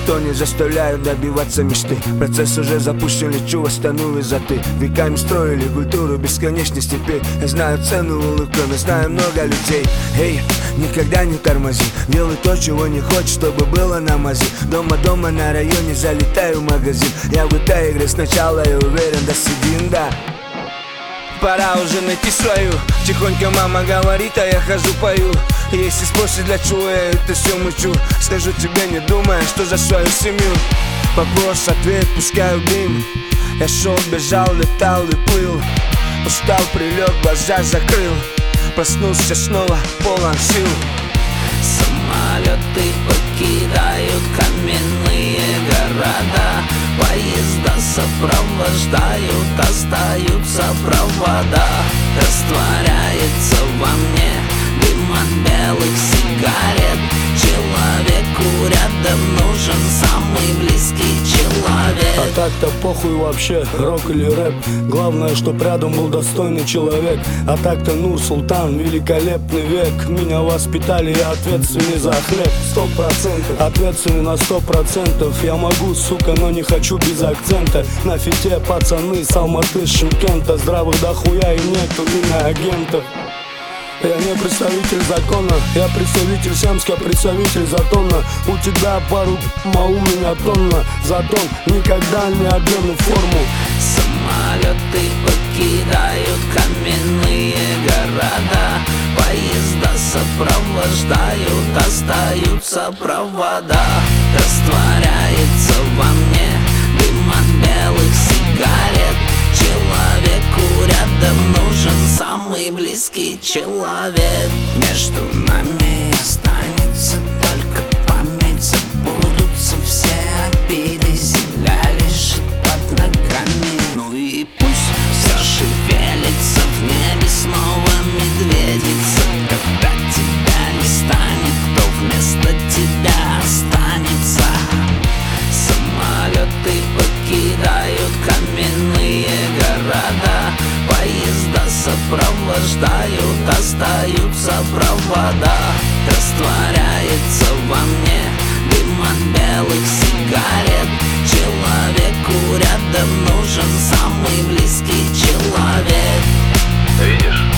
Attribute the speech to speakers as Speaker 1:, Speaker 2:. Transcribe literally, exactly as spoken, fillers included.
Speaker 1: никто не заставляет добиваться мечты. Процесс уже запущен, лечу, восстану высоты. Веками строили культуру бесконечной степи. Я знаю цену улыбкам, я знаю много людей. Эй, никогда не тормози, делай то, чего не хочешь, чтобы было на мази. Дома, дома на районе, залетаю в магазин. Я в этой игре сначала и уверен, да сидим, да. Пора уже найти свою. Тихонько мама говорит, а я хожу пою. Если спросишь, для чего я это все мучу, скажу тебе, не думая, что за свою семью. Вопрос, ответ, пускаю дым. Я шел, бежал, летал и плыл. Устал, прилег, глаза закрыл. Проснулся снова, полон сил.
Speaker 2: Самолеты покидают каменные города. Поезда сопровождают, остаются провода. Растворяется во мне дым от белых сигарет. Человеку рядом нужен самый близкий человек.
Speaker 3: А так-то похуй вообще, рок или рэп. Главное, чтоб рядом был достойный человек. А так-то Нур-Султан, великолепный век. Меня воспитали, я ответственный за хлеб. Сто процентов, ответственный на сто процентов. Я могу, сука, но не хочу без акцента. На фите пацаны с Алматы, Шымкента. Здравых дохуя и нету иноагентов. Я не представитель закона, я представитель Семска, представитель Затона. У тебя пару, а у меня тонна. Затон никогда не одену форму.
Speaker 2: Самолеты покидают каменные города. Поезда сопровождают, остаются провода. Растворяется во мне дым от белых сигарет. Человеку рядом нужен самый близкий человек. Между нами останется только память. Забудутся все обиды, земля лежит под ногами. Ну и пусть зашевелится в небе снова медведица. Когда тебя не станет, кто вместо тебя останется? Самолеты покидают каменные города. Поезда сопровождают, остаются провода. Растворяется во мне дым от белых сигарет. Человеку рядом нужен самый близкий человек.
Speaker 4: Видишь?